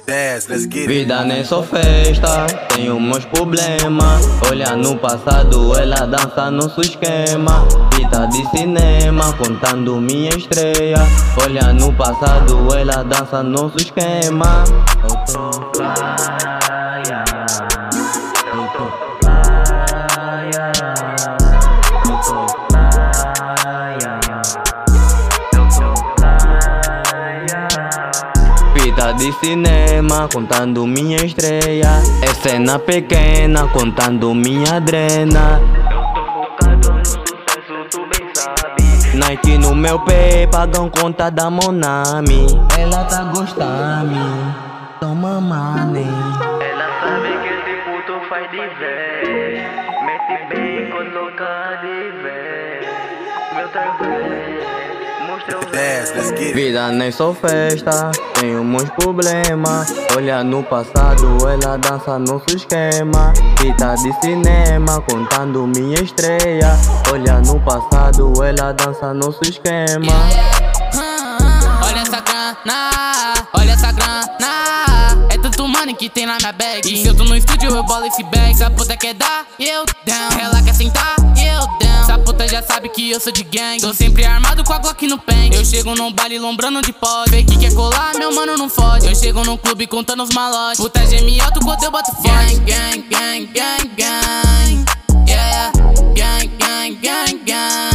Dance, let's get it. Vida nem só festa, tenho meus problemas. Olha no passado, ela dança nosso esquema. Fita de cinema, contando minha estreia. Olha no passado, ela dança nosso esquema. Eu tô praia, eu tô praia, eu tô praia, eu tô praia. Fita de cinema, contando minha estreia. É cena pequena, contando minha drena. Eu tô focado no sucesso, tu bem sabe. Nike no meu pé, pagam conta da Monami. Ela tá gostando, toma money. Ela sabe que esse puto faz de vez. Mete bem, coloca de vez. Meu trabalho, mostra o Dance, let's get it. Vida nem só festa, tenho muitos problemas. Olha no passado, ela dança nosso esquema. Fita de cinema, contando minha estreia. Olha no passado, ela dança nosso esquema. Olha essa grana, olha essa grana. É tanto money que tem na minha bag. E se eu tô no estúdio, eu bolo esse bag. Se a puta quer dar, eu down. Ela quer sentar, eu down. Se a puta já sabe que eu sou de gang. Tô sempre armado com a Glock no pen. Eu chego num baile lombrando de pó. Vê que quer colar, meu mano não fode. Eu chego num clube contando os malotes. Puta geme alto quando eu boto forte. Gang, gang, gang, gang. Yeah, gang, gang, gang, gang.